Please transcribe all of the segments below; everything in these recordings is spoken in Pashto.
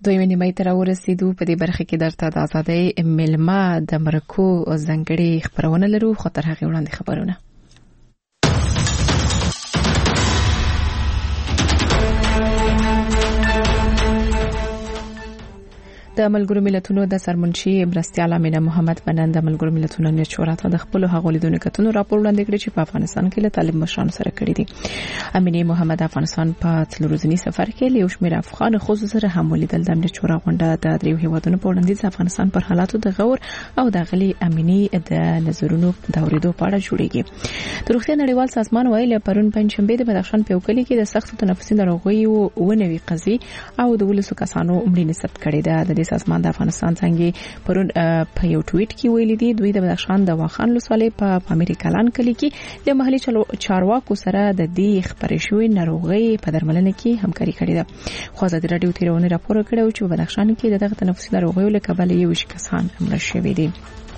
دویمه نیمه ته راورسېدو. په دې برخه کې درته د ازادۍ ملما د مرکو ځانګړي خبرونه لرو، خو تر هغې وړاندې خبرونه. د ملګرو ملتونو د سرمنشي مرستیال امینه محمد بنان د ملګرو ملتونو نشورا ته د خپل هغو لیدونکو راپور وړاندې کړی چې په افغانستان کې له طالب مشرانو سره کړی دي. امینه محمد افغانستان په څلورځنی سفر کې له شمیر افغان خصوصي سره هم ولیدل. د نشورا غونډه د دریو هیوادونو په وړاندې د افغانستان پر حالاتو د غور او د غلي امینه د نظرونو د اوریدو په اړه جوړیږي. د روغتیا نړیوال سازمان ویلي پرون پنځشنبه د بدخشان په وکړي کې د سخت تنفسي ناروغیو ونوي قضیې او د ولسو کسانو مړینې ثبت کړي ده. د سازمان د افغانستان څنګه پرون په یو ټویټ کې ویلي دي دوی د بدخشان د واخان لسوالۍ په امریکالان کلی کې د محلي چارواکو سره د دې خبرې شوې ناروغي په درملنه کې همکاري کړې ده. خو ازادي راډیو تیرونه راپور کړو چې په بدخشان کې دغه تنفسي ناروغیو له کبله یو کسان مړ شوي دي.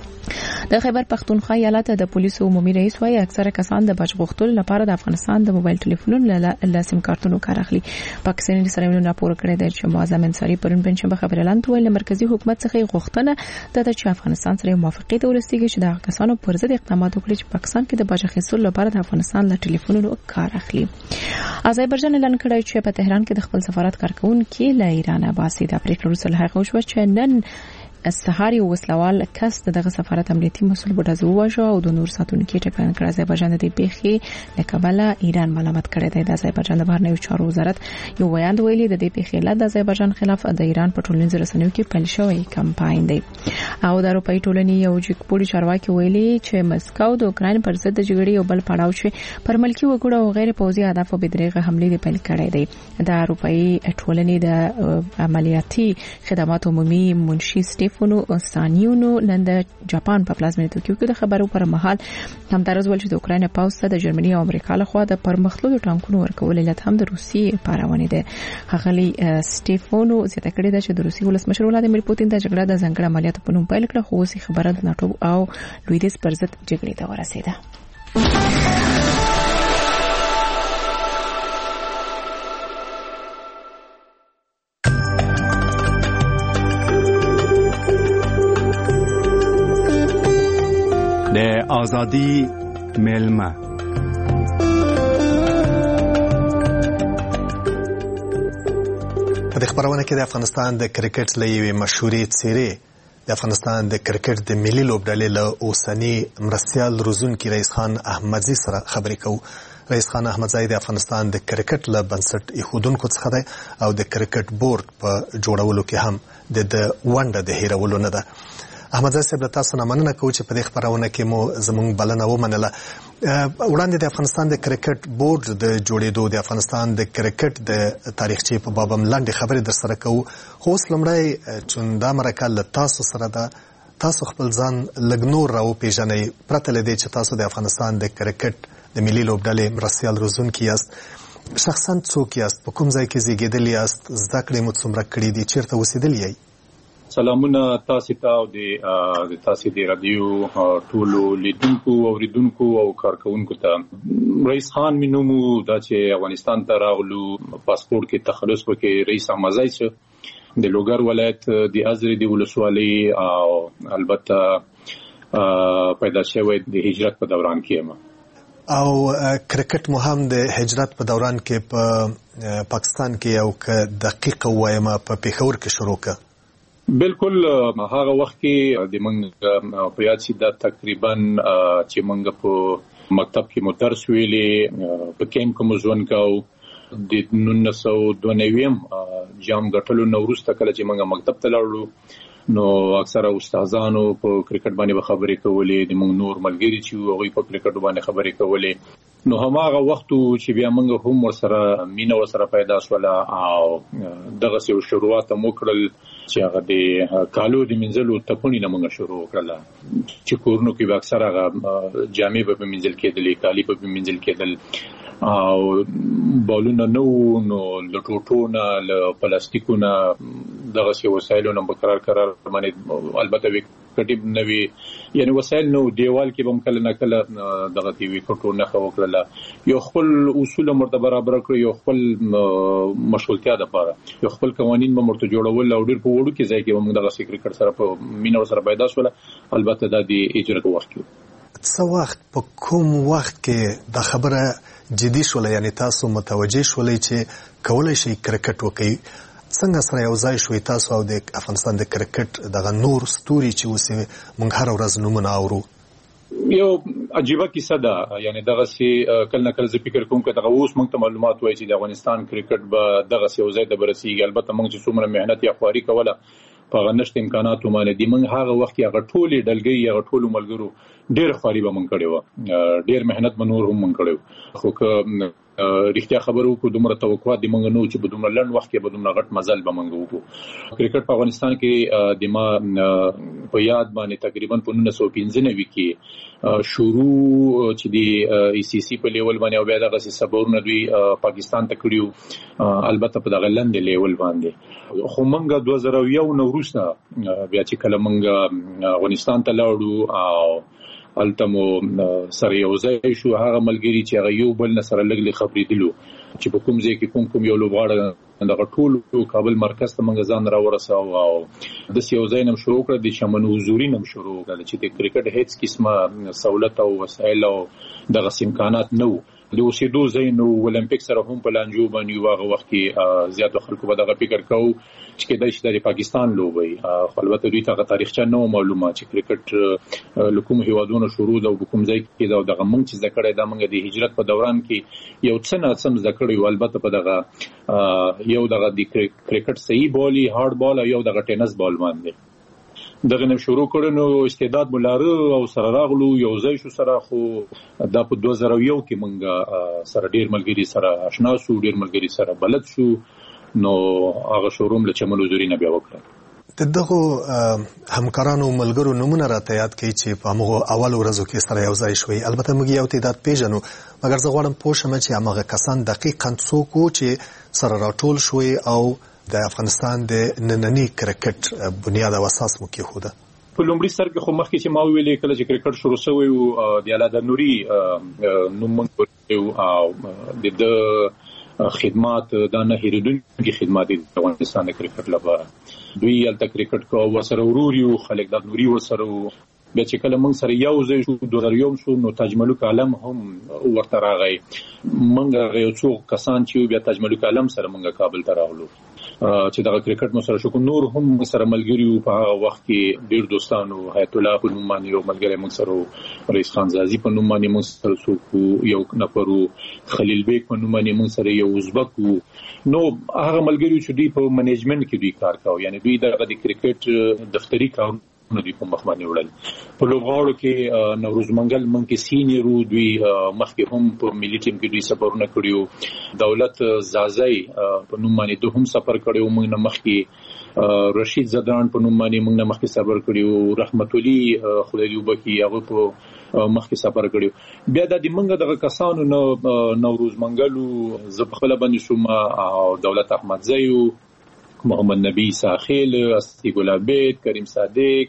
د خیبر پختونخوا ایالت د پولیسو عمومي رئیس وايي اکثره کسان د بچ غوښتلو لپاره د افغانستان د موبایل ټلیفونونو له سیم کارتونو کار اخلي. پاکستاني سرمنو راپور کړی دی چې معظم انصاری پرون پنځمبه خبر اعلان ویل مرکزی حکومت څخه غوښتنه ده چې افغانستان سره موافقت ولرسیږي چې د کسانو پر ضد اقدامات وکړي چې پاکستان کې د بچ اخیستلو لپاره د افغانستان له ټلیفونونو کار اخلي. آذربایجان اعلان کړی چې په تهران کې د خپل سفارت کارکونکو له ایران باسي. د پریکړې وروسته هغه وشو چې نن سهاري وسلوال کس دغه سفارت امنیتي مسول بډازو وژو او د نور ساتونکو ټپیان کړ. آذربایجان د پیښې لکبله ایران ملامت کړی دی. د آذربایجان د بهرنیو چارو وزارت یو بیان ویلي د دې پیښې له آذربایجان خلاف د ایران په ټولنیزو رسنیو کې پیل شوی کمپاین دی. او د اروپאי ټولنې یو جګپوړي چارواکي ویلي چې مسکو د اوکرين پر ضد د جګړې یو بل پړاو چې پر ملکی وګړو او غیر پوځي اهدافو بدرېغه حمله دی پیل کړی دی. د اروپאי ټولنې د عملیاتي خدمات عمومي منشي سټيفانو سانیونو نن د جاپان په پلازمینه توکیو کې د خبرو پر مهال همدارز ول چې د اوکرين پاوځ ته د جرمني او امریکا له خوا د پرمختللو ټانکونو ورکول علت هم د روسیې پاراونه ده. هغلی سټيفانو زیاته کړی ده چې د روسیې ولسمشر ولادیمیر پوتین د جګړه د ځنګړه عملیاتو په نوم پیل کړه، خو اوس خبره د ناتو او لویدیز پر ضد جګړې ته ورسېده. د ازادي ملما په خبرونه کې د افغانستان د کرکټ لوی مشهوري څیرې د افغانستان د کرکټ د ملي لوبډلې له اوسنی مرستیال روزونکي رئیس خان احمدزي سره خبرې کوو. رئیس خان احمدزي د افغانستان د کرکټ له بنسټ ایښودونکو څخه دی او د کرکټ بورډ په جوړولو کې هم د ونډه د هیرولو نه ده. احمدزي صاحب له تاسو نه مننه کوم چې په دې خبرونه کې مو زموږ بلنه ومنله. وړاندې د افغانستان د کرکټ بورډ د جوړېدو د افغانستان د کرکټ د تاریخچې په باب لاندې خبرې در سره کوو، خو اوس لومړی چې دا مرکه له تاسو سره ده، تاسو خپل ځان لږ نور راوپېژنئ پرته له دې چې تاسو د افغانستان د کرکټ د ملي لوبډلې مرستیال روزونکي یاست. شخصا څوک یاست؟ په کوم ځای کې زیږېدلي یاست؟ زده کړې مو څومره کړي دي؟ چیرته اوسېدلي یئ؟ سلامونه تاسو ته او د تاسو د رادیو ټولو لیدونکو او اوریدونکو او کارکونکو ته. رئیس خان مینومو دا چې افغانستان ته راغلو پاسپورت کې تخلص وکړي رئیس احمدزي چې د لوګر ولایت د ازرې د ولسوالۍ او البته پیدا شوی د هجرت په دوران کې او کرکټ مو هم د هجرت په دوران کې په پاکستان کې یو دقیق وایم په پیښور کې شروع کړ. بالکل هغه وخت کې د منګ په یاد شي دا تقریبا چې منګ په مکتب کې مدرس ویلې په کیمپ کې مزون کاو د 1992 جام غټلو نوروز ته کله چې منګ مکتب ته لاړو نو اکثره استادانو په کرکټ باندې خبرې کولې، د موږ نور ملګری چې هغه په کرکټ باندې خبرې کولې. نو هماغه وخت چې بیا موږ هم ورسره مینه ورسره پیدا شوله او دغه څه شروعات مو کړل چې هغه د کالو د منځلو تپونی نه موږ شروع کړل چې کورونو کې اکثره هغه جامې په منځل کېدلې، کالی په منځل کېدل او بالونه نو لټوټونه ل پلاستیکونه دغه څه وسایلونه په قرار باندې البته کټیب نوي یعنی وسایل نو دیوال کې بم کله نه کله دغه دی وکټو نه خو کړل یو خپل اصول مرته برابر کړ یو خپل مشغولتیا د پاره یو خپل قوانين مرته جوړول او ډیر په وړو کې ځای کې موږ دغه کرکټ سره په مینه سره پیدا شول البته د اجرت وخت څو وخت په کوم وخت کې د خبره جدي شول یعنی تاسو متوجه شولې چې کولای شي کرکټ وکړي څنګه سره یو ځای شوي تاسو او د افغانستان د کرکټ دغه نور ستوري چې اوس موږ هر ورځ نومونه اورو یو عجیبه کیسه ده یعنی دغه سي کله کله زه فکر کوم چې دغه اوس موږ ته معلومات وایي چې د افغانستان کرکټ به دغه سي یو ځای ته برسیږي البته موږ چې څومره مهنت یا خواري کوله په غنښت امکاناتو باندې دی موږ هغه وخت کې هغه ټولې ډلګي هغه ټول ملګرو ډېر خواري به موږ کړی و ډېر مهنت به نور هم موږ کړی خو که رښتیا خبرو کو دومره توقعات دی موږ نو چې په دومره لنډ وخت کې به دومره غټ مزل به موږ وکړو کرکټ په افغانستان کې د ما په یاد باندې تقریبا په 1995 کې شروع چې دی ای سی سی په لیول باندې او بیا دغه سبورونه دوی پاکستان ته کړیو البته په دغه لنډ لیول باندې خو موږ 2001 نوروز بیا چې کله موږ افغانستان ته لاړو او التمو سره یو ځای شو هغه ملګری چې هغه یو بل سره لګلې خبرې دلو چې په کوم ځای کې کوم یو لوبغاړی دغه ټول کابل مرکز ته موږ ځان را ورساو او د یو ځای نم شروع کړ د شمن حضوري نم شروع کړ چې د کرکټ هیڅ قسمه سہولت او وسایل او دغه امکانات نه د اوسېدو ځای نو اولمپیک سره هم په لانجو باندې واغه وخت کې زیات خلکو به دغه فکر کوو چې کله چې د پاکستان لوبي البته دوی ته تاریخچه نو معلومه چې کرکټ لکوم هیوادونو شروع د کوم ځای کې دغه موږ چې ذکر د موږ د هجرت په دوران کې یو څه نه سم ذکر یو البته په دغه یو دغه د کرکټ صحیح بولي هارد بال او یو دغه ټینس بال باندې دغه نم شروع کړو نو استعداد بولاره او سره راغلو یو ځای شو سره خو د په 2001 کې مونږ سره ډیر ملګری سره آشنا شو ډیر ملګری سره بلد شو نو هغه شوروم له چمن حضوري نه بیا وکړه دغه همکارانو ملګرو نمونه راته یاد کړئ چې په هغه اول ورځو کې سره یو ځای شوي البته موږ یو تعداد پیژنو مګر زه غواړم پوه شم چې هغه کسان دقیقاً څوک وو چې سره راټول شوي او د افغانستان د نننی کرکټ بنیاد او اساس مو کېښوده په لومړي سر کې خو مخکې چې ما ویلې کله چې کرکټ شروع شوی او د اعلی نوري نوم او د خدمات د نه هیریدونکو خدمات د افغانستان کرکټ لپاره دوی الته کرکټ کو وسره وروري او خلک د نوري وسره بیا چې کله موږ سره یو ځای شو 2001 شو نو تاج ملک عالم هم ورته راغی موږ یو څو کسان چې بیا تاج ملک عالم سره موږ کابل ته راغلو چې دغه کرکټ مو سره شو نور هم سره ملګری په هغه وخت کې ډیر دوستانو حیات الله په نوم باندې یو ملګری موږ سره رئیس خان زازي په نوم باندې موږ سره څوک یو نفرو خلیل بیگ په نوم باندې موږ سره یو ازبک نو هغه ملګری چې دوی په منیجمنت کې دوی کار کاوه یعنی دوی دغه د کرکټ دفتری کار نو دوی په مخ باندې وړل په لوبغاړو کې نوروز منګل من کې سینیرو دوی مخکې هم په ملي ټیم کې دوی سفرونه کړیو دولت زازای په نوم باندې دوه هم سفر کړیو موږ نه مخکې رشید زدران په نوم باندې موږ نه مخکې سفر کړیو رحمت الله خدای دې وبخي هغه په مخکې سفر کړیو بیا د منګه دغه کسانو نوروز منګلو زبخله باندې شوم او دولت احمد زیو محمد نبی ساخیل استی ګلابید کریم صادق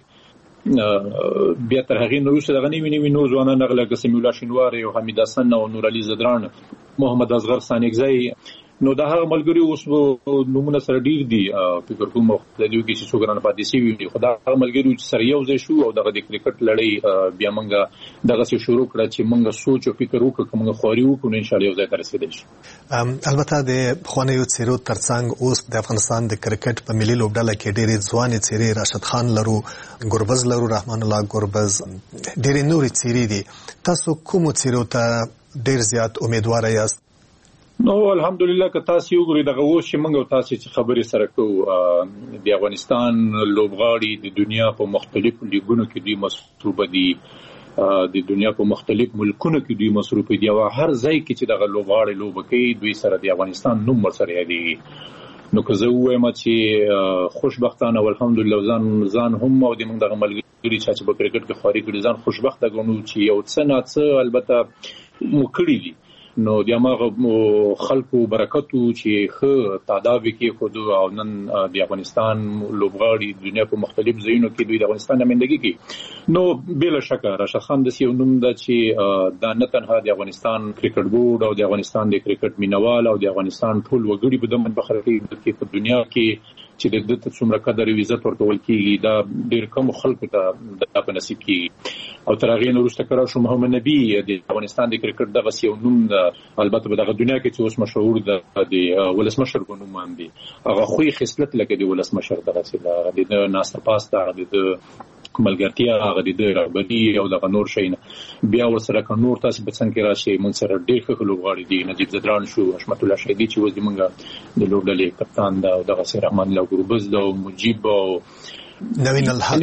بیا تر هغه نوروز دغه نیوی نو ځوانان نغله قسم الله شنوار او حمید حسن او نور علي زدران محمد اصغر ثانیکزی نو دا هغه ملګری اوس نمونه سره ډیر دي فکر کوم د دې کې چې څوګران پاتې شي وي خدای هغه ملګری چې سره یو ځای شو او دغه د کرکټ لړۍ بیا موږ دغه څه شروع کړ چې موږ سوچ او فکر وکړو کومه خوري وکړو ان شاء الله یو ځای ته رسیدل شي البته د خوانیو څیرو ترڅنګ اوس د افغانستان د کرکټ په ملي لوبډله کې ډېرې ځوانې څیرې راشد خان لرو ګوربز لرو رحمان الله ګوربز ډېرې نورې څیرې دي تاسو کوم څیرو ته ډېر زیات امیدوار یاست نو الحمدلله که تاسو یو غوړي دغه و چې موږ تاسو چې خبرې سره کوو د افغانستان لوبغاړي د دنیا په مختلفو لیګونو کې دوی مصروف دي د دنیا په مختلف ملکونو کې دوی مصروف دي او هر ځای کې چې دغه لوبغاړي لوب کوي دوی سره د افغانستان نوم ورسره دی نو که زه وایم چې خوشبختانه الحمدلله ځان هم او د موږ دغه ملګری چې په کرکټ کې خاري کړي ځان خوشبخته ګڼو چې یو څه نه څه البته مو کړی دي نو د هغه خلکو برکتو چې ښه تعداد کې خود او نن د افغانستان لوبغاړي دنیا په مختلف ځایونو کې دوی د افغانستان نمائندګي کوي نو بلا شک راشد خان د یو نوم د چې د نه تنها د افغانستان کرکټ بورډ او د افغانستان د کرکټ مینوال او د افغانستان ټول وګړي په دمن بخره کې په دنیا کې چې د دې څومره قدر او عزت ورکول کیږي دا ډېر کم خلکو ته د په نصیب کیږي او تر هغه نو وروسته کړه شو محمد نبی د افغانستان د کرکټ دغه یو نوم البته په دغه دنیا کې چې اوس مشهور د ولسمشر په نوم باندې هغه خوې خصلت لکه د ولسمشر دغه د ناستر پاستا د ملګرتیا هغه د رغبتي او د نور شینه بیا ورسره ک نور تاسو په څنګه راشي مون سره ډېر ښه لوبغاړي دي نجیب زدران شو حشمت الله شهیدی چې وځي مونږه د لوبډلې کپتان دا او دغه سیر رحمان الله ګروبز دا او مجيب او نوین الحق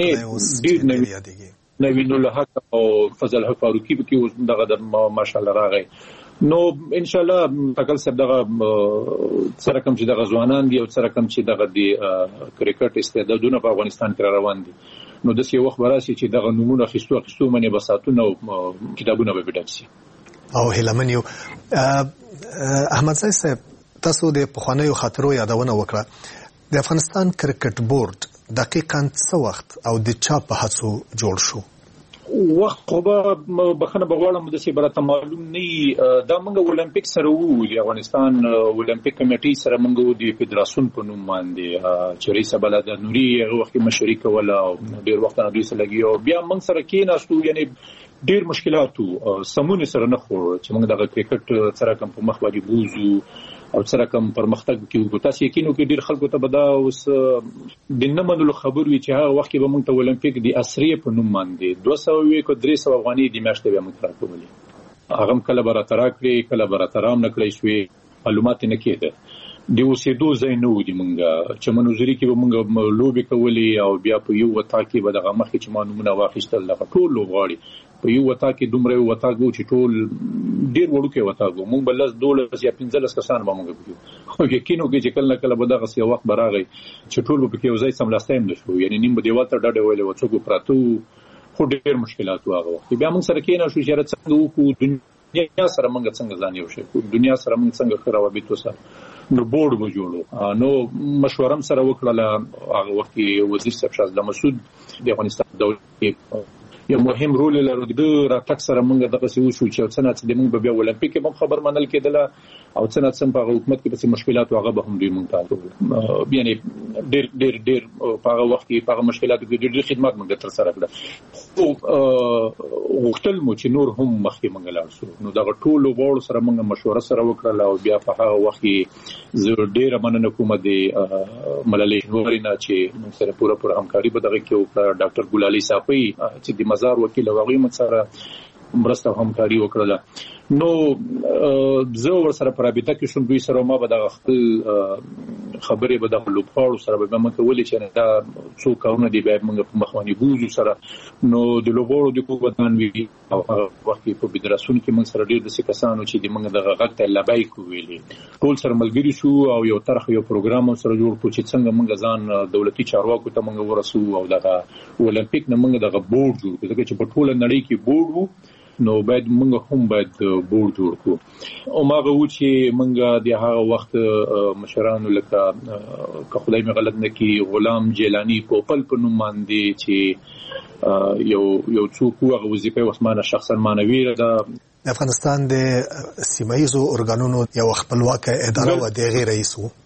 نوین الحق او فضل حق فاروقي کې دغه د ماشاءالله راغی نو ان شاء الله تکل سب دغه سره کوم چې دغه ځوانان دي او سره کوم چې دغه د کرکټ استعدادونه په افغانستان کې روان دي نو د څه وخت براسي چې دغه نمونه خستو منې بساتونه او کتابونه به ډک شي او هلمنیو احمد صاحب تاسو د پخوانیو خاطرو یادونه وکړه د افغانستان کرکټ بورډ دقیقاً څه وخت او د چا په هڅو جوړ شو وخت خو به بخنه بغواړم د سی برته معلوم نه دا موږ اولمپیک سره وو د افغانستان اولمپیک کمیټې سره موږ د فدراسیون په نوم باندې چې رئیس بلد نوري هغه وخت مشري کوله او ډیر وخت نه دوی سره لګي او بیا موږ سره کېناستو یعنی ډیر مشکلاتو سمون سره نه خو چې موږ د کرکټ سره کوم په مخ باندې بوزو او سره کوم پرمختګ کوي تاسو یقینو کې ډیر خلکو ته بدا اوس د نمنلو خبر وی چې هغه وخت به موږ ته اولمپیک د اسری په نوم باندې 200 کو 300 افغاني د میاشتې به موږ راکولې هغه کله براترا کړی کله براترام نکړی شوې معلومات نه کېده د اوسېدو ځای نه ودی مونږه چې منوزري کې به مونږ لوبي کولې او بیا په یو وتا کې به دغه مخکې چې مانومونه واخیستل د ټول لوبغاړي په یو وتا کې دومره وتا کو چې ټول ډیر وړوکې وتا کو مونږ بلس 12 یا 15 کسان به مونږ کوو خو یقینو کې چې کله کله به دغه سی وخت براغی چې ټول به کې یو ځای سملاستایم نشو یعنی نیم به دیوال ته ډډه ویلې و څوک پراتو خو ډیر مشکلات واغه وخت بیا مونږ سره کې نه شو چې څنګه وکړو دنیا سره مونږ څنګه ځان یو شي دنیا سره مونږ څنګه خرابې تو سره نو بورډ و جوړو نو مشورم سره وکړه هغه وخت وزیر صاحب شاه مسعود د افغانستان دولت یو مهم رول لري د راتک سره مونږ دغه څه وشو چې څنګه د مونږ بیا اولمپیک هم خبر منل کېدله او څنګه په حکومت کې په مشکلات هغه به هم دوی مونږ ته یعنی ډېر په هغه وخت کې په مشکلاتو کې ډېر خدمات مونږ تر سره کړه او وختل مو چې نور هم مخکې مونږ لاړ شو نو دغه ټول وړو سره مونږ مشوره سره وکړه او بیا په هغه وخت کې زه ډېر مننه کوم د ملالۍ نورینه چې مونږ سره پوره همکاري به دغه کې وکړه ډاکټر ګلالي صافي چې د مزار وکیل واغی مت سره مرسته همکاري وکړه نو زه ور سره پر رابطه کې شوم دوی سره ما به د خپل خبرې به د لوبغاړو سره به موږ کولې چې دا څو کارونه دی به موږ په مخواني بوزو سره نو د لوبغاړو د کوبدان وی او هغه وخت په فدراسیون کې موږ سره ډېر د کسانو چې د موږ د غږ ته لبای کویلې ټول سره ملګری شو او یو طرح یو پروګرام سره جوړ کړ چې څنګه موږ ځان دولتي چارواکو ته موږ ورسو او دغه اولمپیک نه موږ دغه بورډ جوړ کړ چې په ټوله نړۍ کې بورډ وو نو باید موږ هم باید بورډ جوړ کړو او ماغه و چې موږ د هغه وخت مشرانو لکه که خدای مې غلط نه کی غلام جیلانی پوپل په نوم باندې چې یو څوک هغه وظیفه عثمانه شخصا مانوي د افغانستان د سیمایي ارګانونو یو خپلواک اداره و د غیر رئیس وو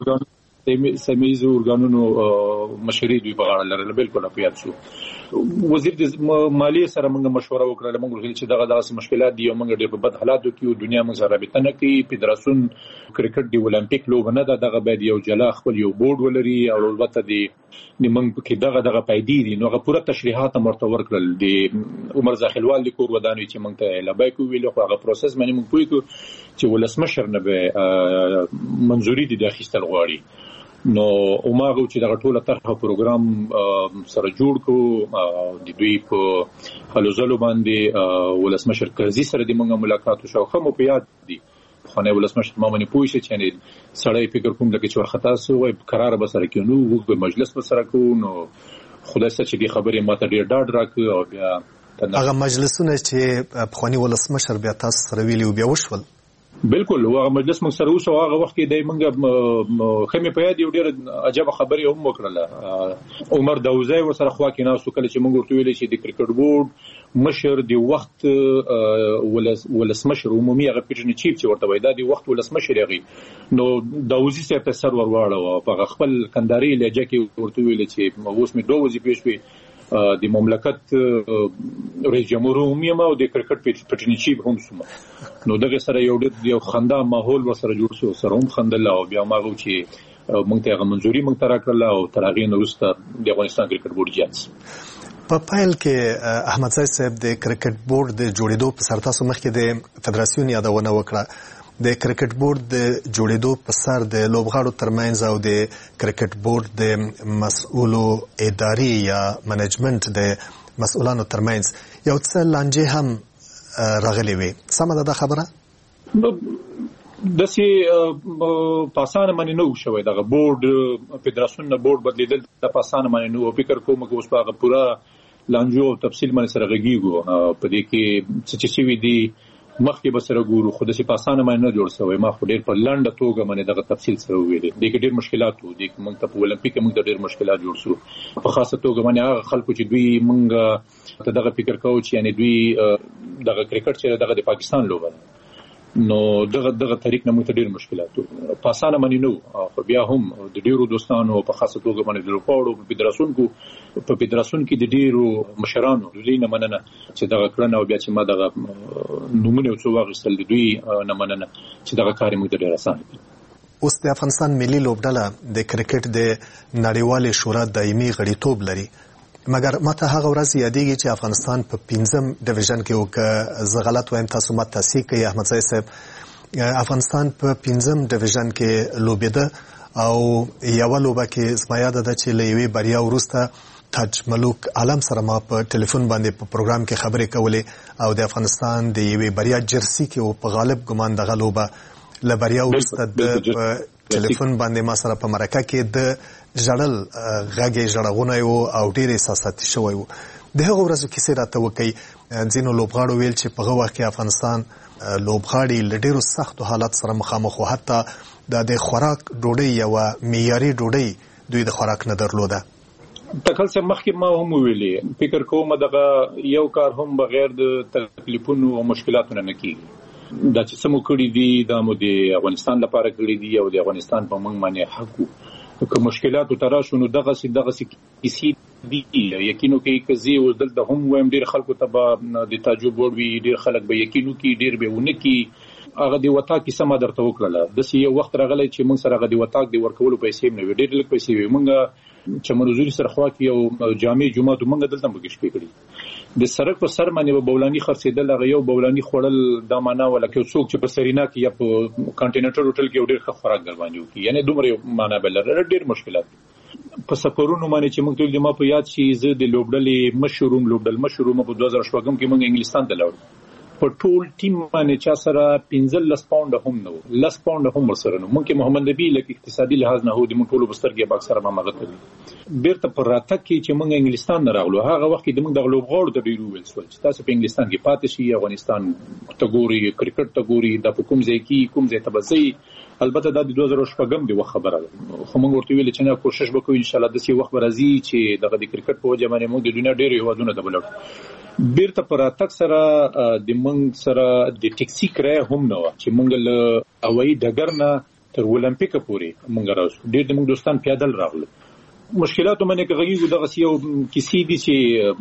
سیمایي ارګانونو مشري دوی په غاړه لرله بالکل په یاد شو وزیر د مالیې سره موږ مشوره وکړه موږ غوښتل چې دغه موږ دي موږ ډېر په بد حالاتو کې دنیا موږ سره رابطه نه کوي فدراسیون کرکټ دی اولمپیک لوبه نه ده دغه باید یو جلا خپل یو بورډ ولري او البته د موږ کې دغه پیدې دي نو هغه پوره تشریحات مرته ورکړل د عمر زاخلوال د کور ودانوي چې موږ ته لبای کو ویل خو هغه پروسس باندې موږ پوي کو چې ولسمشر نه به منځوري دي د اخیستل غواړي نو اوماغه چې دغه ټوله طرحه پروګرام سره جوړ کو د دوی په خلوزلو باندې ولسمشر کرزي سره د موږ ملاقات شو خو مو په یاد دي خو ولسمشر ما باندې پوښتنه چې سړی فکر کوم لکه چې ورختا سو وای قرار به سره کینو وګ مجلس به سره کو نو خدای سره چې خبرې ماته ډیر ډاډ راکړ او بیا هغه مجلسونه چې په خواني ولسمشر بیا تاسو سره ویلو بیا وشول بالکل هغه مجلس موږ سره اوسه هغه وخت کې د موږ خمه په یاد یو ډیر عجیب خبرې هم وکړه. عمر داوزی ورسره خوا کې ناسو کله چې موږ ورته ویل چې د کرکټ بورډ مشر د وخت ولسمشر عمومي هغه پیژنې چیف چې ورته وای دا د وخت ولسمشر یغي نو داوزی صاحب ته سر ورواړو په خپل کنداري لهجه کې ورته ویل چې اوس می دوه وظیفې شوي د مملکت رئیس جمهور عمومي او د کرکټ پیژنې چیف هم سم نو دغه سره یو خندا ماحول ورسره جوړ شو سره هم خندل او بیا ماغو چې مونږ ته منځوري مونږ ترا کړل او تر هغه نه وروسته د افغانستان کرکټ بورډ جاز په پایل کې احمد زاید صاحب د کرکټ بورډ د جوړېدو په سر تاسو مخکې د فدراسیون یادونه وکړه. د کرکټ بورډ د جوړېدو په سر د لوبغاړو ترمنځ او د کرکټ بورډ د مسؤلو اداري یا منیجمنت د مسؤلانو ترمنځ یو څه لانجې هم راغلي وي. سمه ده خبره؟ دسي پاسانه باندې نو شوی دغه بورډ فدراسیون نه بورډ بدلیدل د پاسانه باندې نو فکر کوم چې اوس په پورا لانجو او تفصیل باندې سره غږیږو په دې کې چې څه وی دي مخکې به سره ګورو خو دسي پاسانه باندې نه جوړ شوی ما خو ډیر په لنډه توګه باندې دغه تفصیل سره ویلې د کې ډیر مشکلات وو د موږ ته په اولمپیک موږ ډیر مشکلات جوړ شو په خاصه توګه باندې هغه خلکو چې دوی موږ ته دغه فکر کوو چې یعنی دوی دغه کرکټ چې دغه د پاکستان لوبه نو دغه طریق نه موږ ته ډیر مشکلات وو پاسانه باندې نو خو بیا هم د ډیرو دوستانو په خاصه توګه باندې د لوباړو په فدراسیون کې د ډیرو مشرانو لینه مننه چې دغه کړنه او بیا چې ما دغه نمونه څو واغستل دوی نه مننه چې دغه کار موږ ډیر آسان کړ. اوس د افغانستان ملي لوبډله د کرکټ د نړیوال شورا دایمي غړیتوب لري مګر ماته هغه ورځ یادېږي چې افغانستان په 5م ډیویژن کې او زه غلط وایم تاسو ماته تصحیح کړئ احمد زاید صاحب افغانستان په 5م ډیویژن کې لوبېده او یوه لوبه کې زما یاد ده چې له یوې بریا وروسته تاج ملوک عالم سره ما په ټلیفون باندې په پروګرام کې خبرې کولې او د افغانستان د یوې بریا جرسي کې او په غالب ګمان دغه لوبه له بریا وروسته د ټلیفون باندې ما سره په مرکه کې د ژړل غږی ژړغونه یو او ډېر احساساتي شوی وو. د هغو ورځو کیسې راته وکړئ. ځینو لوبغاړو ویل چې په هغه وخت کې افغانستان لوبغاړي له ډېرو سختو حالات سره مخامخ وو حتی د خوراک ډوډۍ یوه معیاري ډوډۍ دوی د خوراک نه درلوده. تکل څه مخکې ما هم ویلې فکر کوم دغه یو کار هم بغیر د تکلیفونو او مشکلاتونو نه کیږي دا چې سمو کړی دي دا مو د افغانستان لپاره کړی دي او د افغانستان په موږ باندې حق که مشکلات تراشو نو دغه کیسې دي یقینو کې کزي او دلته هم وایم ډیر خلکو ته د تعجب وړ وی ډیر خلک به یقینو کې ډیر به ونه کې هغه دی وتا کې سم درته وکړه د سی یو وخت راغلی چې موږ سره هغه دی وتا دی ورکول پیسې نه ډیر لږ پیسې وي موږ چې منوزوري سره خوا کې یو جامع جمعه موږ دلته موږ شپې کړی د سرک په سر باندې بولانی خرڅېدل هغه یو بولانی خوړل دا معنا ولا کې څوک چې په سرینا کې یا په کانټیننټل هوټل کې ډیر ښه خوراک ګرځوي کی یعنی دومره معنا بل ډیر مشکلات په سفرونو باندې چې موږ ټول ما په یاد شي زه د لوبډلې مشروم په 2014 کې موږ انګلستان ته لاړو په ټول ټیم باندې چا سره 15 پاونډ هم نو 10 پاونډ هم سره نو موږ محمد نبی لکه اقتصادي لحاظ نه هو د موږ ټول بسترګې باکسر ما مغته بیرته پر راته کې چې موږ انګلستان نه راغلو هغه وخت د موږ د لوبغاړو د ډیرو ویل سول چې تاسو په انګلستان کې پاتې شئ افغانستان تګوري کرکټ تګوري د کوم ځای کې کوم ځای ته بځي البته د 2014 دی خبره خو موږ ورته ویل چې نه کوشش وکړو ان شاء الله د سی وخت راځي چې دغه د کرکټ په وجه باندې موږ د دنیا ډېر هیوادونو ته بلل بیرته پر اتک سره د موږ سره د ټیکسي کرای هم نه چې موږ له هوایي ډګر نه تر اولمپیک پورې موږ راځو ډېر د موږ دوستان پیادل راغلو مشکلات باندې کېږي دغه سی یو کیسې دي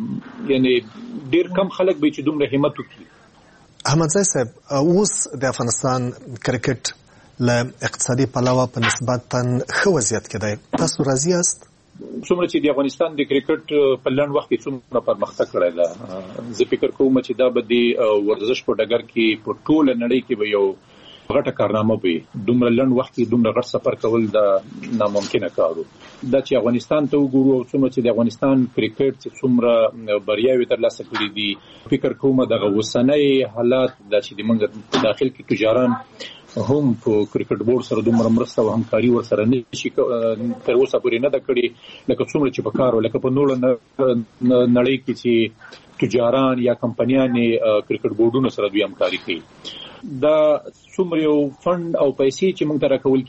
چې یعنی ډېر کم خلک به چې دومره همت وکړي. احمد زاید صاحب اوس د افغانستان کرکټ له اقتصادي پلوه په نسبتا ښه وضعیت کې دی تاسو راضي یاست؟ څومره چې د افغانستان د کرکټ په لنډ وخت کې څومره پرمختګ کړی دی زه فکر کوم چې دا به د ورزش په ډګر کې په ټوله نړۍ کې به یو غټه کارنامه وي دومره لنډ وخت کې دومره غټ سفر کول د ناممکنه کار دا چې افغانستان ته وګورو او څومره چې د افغانستان کرکټ چې څومره بریاوې ترلاسه کړي دي فکر کوم دغه اوسنۍ حالات دا چې د موږ داخل کې تجاران هم په کرکټ بورډ سره دومره مرسته او همکاري ورسره نشي تر اوسه پورې نه ده کړې لکه څومره چې په کار ولکه په نور نړۍ کې چې تجاران یا کمپنیان کرکټ بورډونو سره دوی همکاري کوي دا څومره یو فند او پیسې چې موږ ته راکول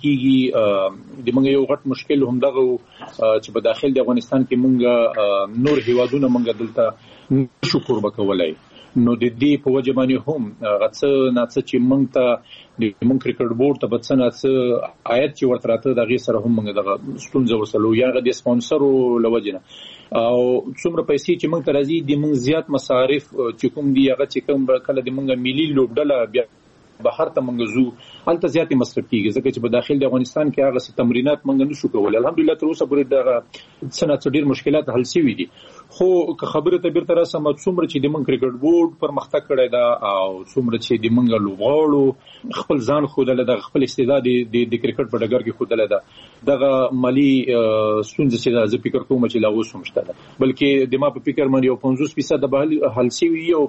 کیږي د موږ یو غټ مشکل هم دغه چې په داخل د افغانستان کې موږ نور هیوادونه موږ دلته نشو قربا کولای. نو د دې په وجه باندې هم غڅ ناڅ چې موږ ته د موږ کرکټ بورډ ته بڅنه څه آیت چې ورته راته دغه سره هم موږ دغه ستونزه وسلو یا د سپانسرو لوجنه او څومره پیسې چې موږ ته راځي د موږ زیات مصارف چې کوم دی هغه چې کوم کله د موږ ملي لوبډله بیا بهر ته موږ زو الته زیات مصرف کیږي ځکه چې په داخل د افغانستان کې هغه تمرینات موږ نشو کولای. الحمدلله تر اوسه پورې دغه سنت ډیر مشکلات حل شوي دي. خو که خبره ته بیرته راسم څومره چې د موږ کرکټ بورډ پرمختګ کړی دا او څومره چې د موږ لوبغاړو خپل ځان خودله د خپل استعداد د کرکټ په ډګر کې خودله ده دغه مالی ستونزې چې زه فکر کوم چې لا اوس هم شته بلکې د ما په فکر باندې یو 50% به حل شوي او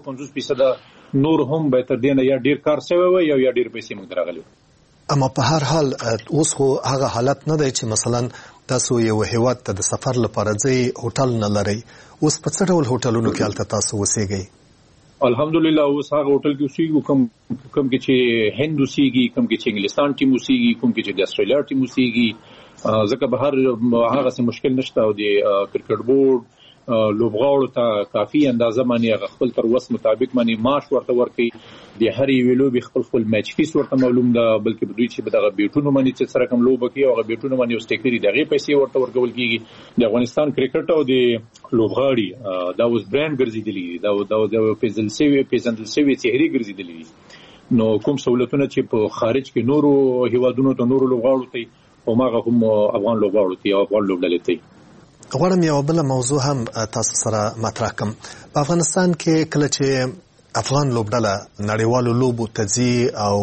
50% نور هم به تر دې نه یا ډیر کار شوی وي یا ډیر پیسې موږ راغلي. اما په هر حال اوس خو هغه حالت نه دی چې مثلا تاسو یو هیواد ته د سفر لپاره ځئ هوټل نه لرئ. اوس په څه ډول هوټلونو کې الته تاسو اوسېږئ؟ الحمدلله اوس هغه هوټل کې اوسېږو کوم کې چې هند اوسېږي، کوم کې چې انګلستان ټیم اوسېږي، کوم کې چې د استرالیا ټیم اوسېږي. ځکه بهر هغه څه مشکل نشته او د کرکټ بورډ لوبغاړو ته کافي اندازه باندې خپل تر وس مطابق باندې معاش ورته ورکړي. د هر یو لوبي خپل میچ فیس ورته معلوم ده بلکې دوی چې دغه بیټونو باندې چې سره کوم لوب کوي او هغه بیټونو باندې واستګري دغه پیسې ورته ورکول کیږي. د افغانستان کرکټ او د لوبغاړي دا اوس برانډ ګرځیدلی دا پیژندل شوی چهره ګرځیدلی. نو کوم سہولتونه چې په خارج کې نورو هیوادونو ته نورو لوبغاړو ته هماغه هم افغان لوبغاړو ته او افغان لوبډلې ته. غواړم یو بل موضوع هم تاسو سره مطرح کړم. په افغانستان کې کله چې افغان لوبډله نړیوالو لوبو ته ځي او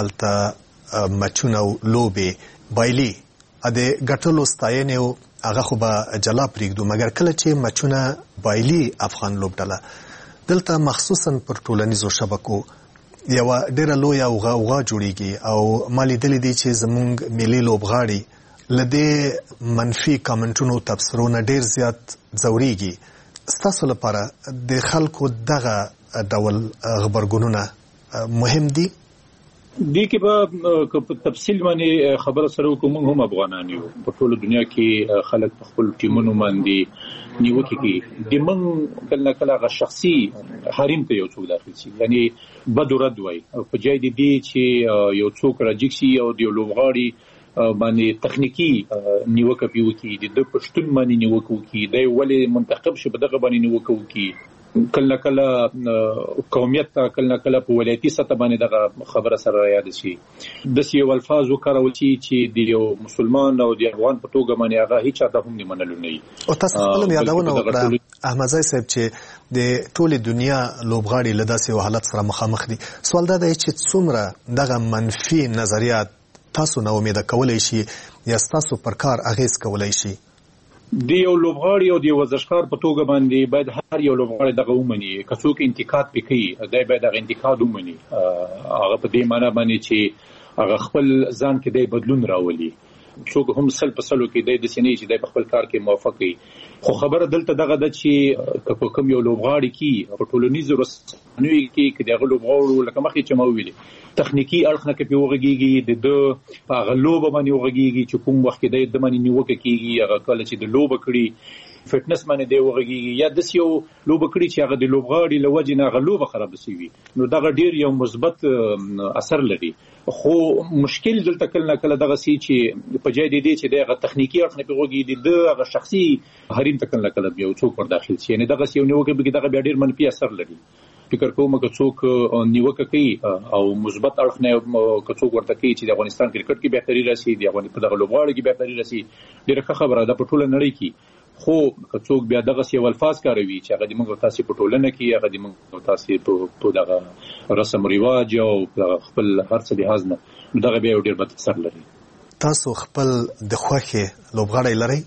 هلته مچونه او لوبې بایلي د ګټلو ستاینې او هغه خو به جلا پرېږدو، مګر کله چې مچونه بایلي افغان لوبډله دلته مخصوصا پر ټولنیزو شبکو یو ډېره لویه غوغا جوړیږي او ما لیدلی دی چې زموږ ملي لوبغاړي لدې منفي کامنټونو تبصرونه ډیر زیات ځوريږي. ستاسو لپاره د خلکو دغه ډول خبرګونونه مهم دي؟ دي کې به په تفصیل باندې خبره سره کوم هم افغانان یو په ټول دنیا کې خلک په خپل ټیمونو باندې نیوکه کوي. د من کله کله غ شخصي حریم ته یو څوک داخل شي یعنی بدرد وای په جای دي چې یو څوک راځي شي او د لوبغاړي باندې تخنیکی نیوکه پیوکي د پښتون باندې نیوکه وکي د ولې منتخب شي په دغه باندې نیوکه وکي کله کله قومیت کله کله په ولایتي سطح باندې دغه خبره سره یاد شي د سیو الفاظ وکړول چې د یو مسلمان او د افغان په توګه باندې هغه هیڅ څه هم نه منلو نه. او تاسو خپل یادونه وکړه احمدزای صاحب چې د ټوله دنیا لوبغاړي له داسې حالت سره مخامخ دي. سوال دا دی چې څومره دغه منفي نظریات تاسو نه امید کولای شي یا تاسو پر کار اغیز کولای شي؟ د یو لوبغاړي او د ورزشکار په توګه باندې باید هر یو لوبغاړي دغه ومني که څوک انتقاد وکړي دا باید دغه انتقاد ومني هغه په دې معنی باندې چې هغه خپل ځان کې د بدلون راولي. څوک هم سل په سلو کې د سینې چې د خپل کار کې موافق وي. خو خبره دلته دغه د چې په کوم یو لوبغاړي کې په ټولنیزو رسنیو کې دغه لوبغاړو لکه مخکې چې ما ویلي تخنیکی اړخ نه کې پیوږيږي د په غلوب باندې وږيږي چې کوم وخت کې د باندې نیوکه کیږي هغه کله چې د لوب کړي فټنس باندې دی وږيږي یا د یو لوب کړي چې هغه د لوبغاړي لوجه نه غلوب خراب شي نو دغه ډیر یو مثبت اثر لري. خو مشکل دلته کله کله دغه سي چې په جای دی چې دغه تخنیکی اړخ نه پیوږي دغه شخصي حریم ته کله کله یو څوک ور داخل شي یعنی دغه یو نیوکه به دغه ډیر منفي اثر لري. فکر کوم که څوک نیوکه کوي او مثبت اړخ نه که څوک ورته کوي چې د افغانستان کرکټ کې بهتري راسي د افغانستان په دغه لوبغاړي کې بهتري راسي ډیره ښه خبره ده په ټوله نړۍ کې. خو که څوک بیا دغه سی الفاظ کاروي چې هغه د موږ تاسو په ټولنه کې هغه د موږ تاسو په دغه رسم رواج او خپل هر څه لحاظ نه دغه بیا ډیر بد اثر لري. تاسو خپل د خوښه لوبغاړي لرئ؟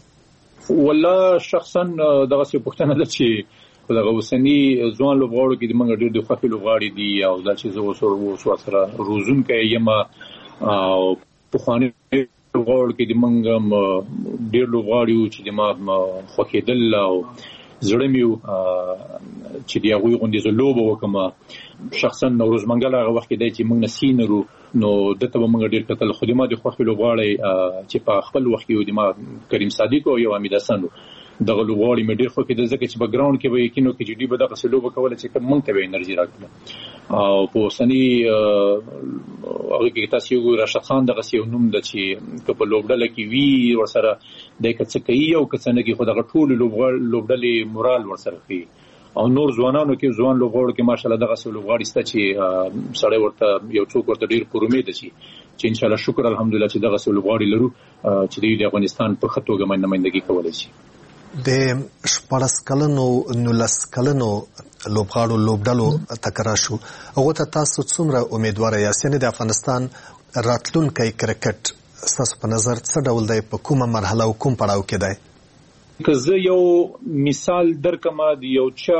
والله شخصا دغه سی پښتنه ده چې په دغه وسنی ځوان لوبغاړو کې د منګ ډېر د خوښي لوبغاړي دي او دا چې زه سره روزونکي یم او په خواني لوبغاړو کې د منګ ډېر لوبغاړي چې د ما خوښیدل او زړه مې چې دی هغه غونډې زلوبه وکم شخصا نوروز منګل هغه وخت دی چې موږ نسینرو نو دته به موږ ډیر کتل خو ما د خوښ لوغاړي چې په خپل وخت کې د ما کریم صادق او یو حمید حسن دغه لوغاړي مې ډیر خوښ کېده ځکه چې بیک ګراوند کې به کینو کې جدي به دغه سلوبه کوله چې کوم مونږ ته به انرژي راکړه او په سني هغه کې تاسو یو راشد خان دغه یو نوم د چې په لوبډله کې وی ورسره د کڅ کوي او کڅ نه کې خو دغه ټول لوبډلې مورال ورسره کوي او نور ځوانانو کې ځوان لوغاړو کې ماشالله دغه لوغاړي ست چې سړی ورته یو څوک ورته ډیر پر امید شي چې ان شاء الله شکر الحمدلله چې دغه لوغاړي لرو چې د افغانستان په خطوګه نمائندګي کولای شي د 14 کلنو 19 کلنو لوبډلو تکرار شو هغه ته تاسو څومره امیدوار یاست د افغانستان راتلونکي کرکټ تاسو په نظر څه ډول دی په کومه مرحله او کوم پړاو کې دی که زه یو مثال درکم د یو چا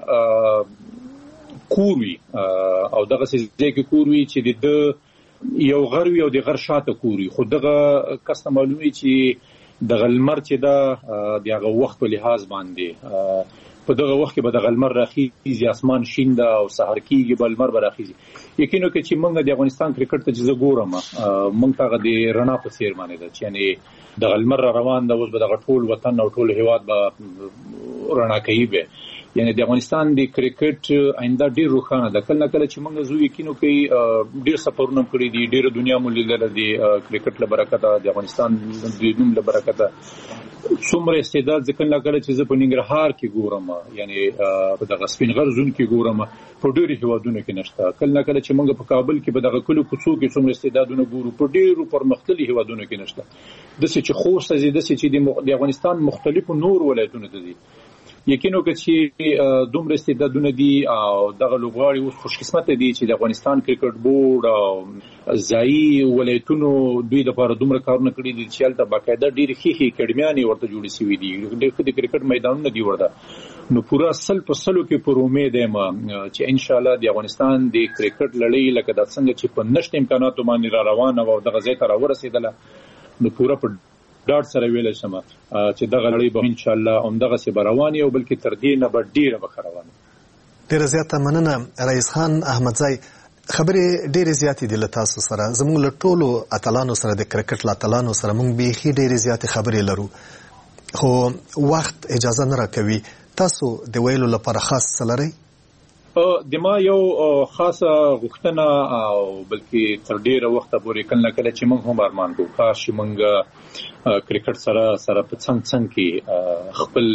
کوروي او دغه ځای کې کوروي چې د یو غروي او د غر شاته کوروي خو دغه کس معلومي چې د غلمر چې دا دغه وخت په لحاظ باندې په دغه وخت کې به د غلمر راخیږي اسمان شین دا او سحر کېږي بل مر راخیږي یقینو کې چې موږ د افغانستان کرکټ ته چې ګورم موږ هغه د رڼا په څیر باندې ده چې یعنی د غلمر روان دا اوس به د ټول وطن او ټول هیواد به رڼا کوي به یعنی د افغانستان د کرکټ آینده ډیر روښانه ده کله کله چې موږ زو یقینو کې ډیر سفرونه کړی دي ډیر دنیا مو لیدل دي کرکټ له برکته د افغانستان د نوم له برکته څومره استعداد ځکه کله چې زه په ننګرهار کې ګورم یعنی په دغه سپین غر زون کې ګورم په ډیرو هیوادونو کې نشته کله چې موږ په کابل کې په دغه کلو کوڅو کې څومره استعدادونه ګورو په ډیرو پرمختللي هیوادونو کې نشته د څه چې خوست دي د څه چې د افغانستان مختلفو نور ولایتونو ته دي یقینو چې دومره استعدادونه دي او دغه لوبغاړي اوس خوش قسمت دي چې د افغانستان کرکټ بورډ او ځایي ولایتونو دوی د لپاره دومره کارونه کړي دي چې هلته باقاعده ډېرې ښې اکیډمیانې ورته جوړې شوي دي ډېر د کرکټ میدانونه دي ورته نو پوره 100% کې پر امید یم چې ان شاء الله د افغانستان د کرکټ لړۍ لکه د څنګه چې په نشته امکاناتو باندې را روانه او دغه ځای ته راورسېدله نو پوره په ډاډ سره ویل شم چې دغه لړۍ به ان شاء الله همدغه سي رواني او بلکې تر دې نه به ډیره به روانه ډیره زیاته مننه رئیس خان احمدزی خبرې ډیره زیاتې دي له تاسو سره زموږ له ټولو اتلانو سره د کرکټ له اتلانو سره موږ به ډیره زیاتې خبرې لرو خو وخت اجازه نه راکوي تاسو د ویلو لپاره خاص څه لرئ د ما یو خاصه غوښتنه او بلکې تر ډیره وخته پورې کله چې موږ هم ارمان کوو کاش چې موږ کرکټ سره په څنګ کې خپل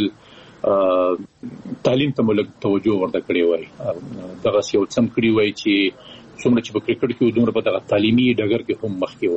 تعلیم ته ملک توجه ورته کړی وای دغه یو څم کړی وای چې څومره چې په کرکټ کې دومره په دغه تعلیمي ډګر کې هم مخکې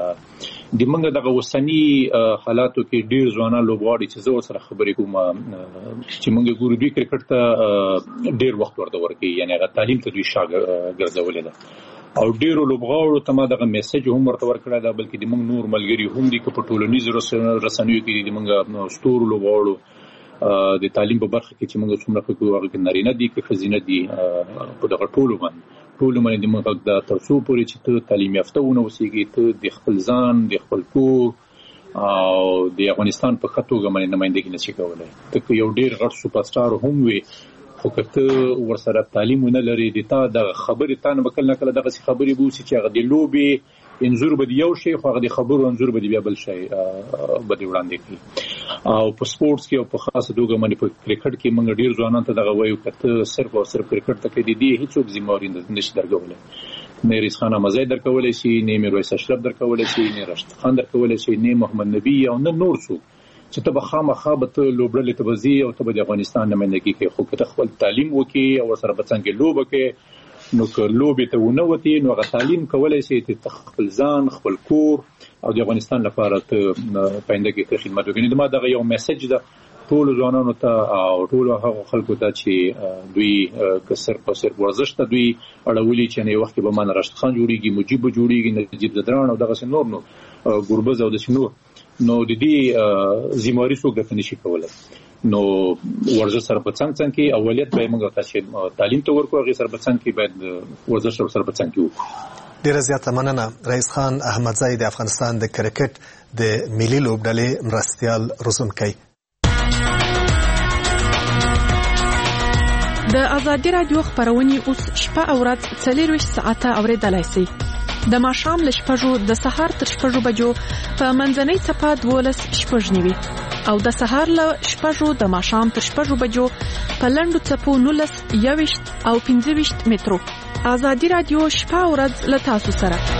وای د موږ دغه وسنی حالاتو کې ډیر ځوانان لوبغاړي چې زه سره خبرې کوم چې موږ ګورو دوی کرکټ ته ډیر وخت ورته ورکوي یعنی هغه تعلیم ته دوی ګرځولې ده او ډیرو لوبغاړو ته ما دغه میسج هم ورته ورکړی ده بلکې د موږ نور ملګري هم دي که په ټولنیزو رسنیو کې د موږ ستورو لوبغاړو د تعلیم په برخه کې چې موږ څومره کوو هغه کې نارینه دي که ښځینه دي په دغه ټولو باندې موږ د ترڅو پورې چې ته تعلیم یافته ونه اوسېږي ته د خپل ځان د خپل کور او د افغانستان په خطوګه باندې نمائندګي نشي کولای ته یو ډیر غټ سوپر سٹار هم وي خو کته ورسره تعلیم نه لري د تا د خبرې تانه بکل کله دغه خبرې بوسي چې هغه د لوبي انزور به یو شی خو هغه د خبرو انزور به بیا بل شی به وړاندې کړي او په سپورتس کې او په خاصه توګه باندې په کرکټ کې موږ ډیر ځوانان ته دغه وایو کته صرف او صرف کرکټ ته کې دي هیڅوک ذمہواری نشي درګولای نه رئیس خان مزای درکولای شي نه میرویس اشرف درکولای شي نه راشد خان درکولای شي نه محمد نبی او نه نور څوک چې ته بخامخا به لوبړلې ته وزي او ته د افغانستان نمائندګي کوي خو کته خپل تعلیم وکي او سره بڅنګ لوب کې نو که لوبې ته ونه وتی نو هغه تعلیم کولای شي چې خپل ځان خپل کور او د افغانستان لپاره ته پاینده کې خدمت وکړي دا دغه یو میسج ده ټول ځوانانو ته او ټول هغه خلکو ته چې دوی کسر په سر ورزش ته دوی اړولي چې نه وخت به مان راشد خان جوړیږي مجيب جوړیږي نجیب زدران او دغه نور نو ګوربز او د شنو نو د دې ذمہواری څوک د نشي کولای نو ورزش سره په څنګ کې اولیت به موږ تاسو تعلیم ته ورکو غي سره په څنګ کې باید ورزش سره په څنګ کې وکړو ډیره زیاته مننه رئیس خان احمدزی د افغانستان د کرکټ د ملي لوبډلې مرستيال روزونکي د ازادي رادیو خبرونه اوس شپه او ورځ 24 ساعته اوریدلای شئ. د ماښام له 6 د سهار تر 6 بجو په منځنۍ صفه 12:09 او د سهار له 6 د ماښام تر 6 بجو په لنډو صفو 19 21 او 25 مترو. ازادي رادیو شپه او ورځ له تاسو سره.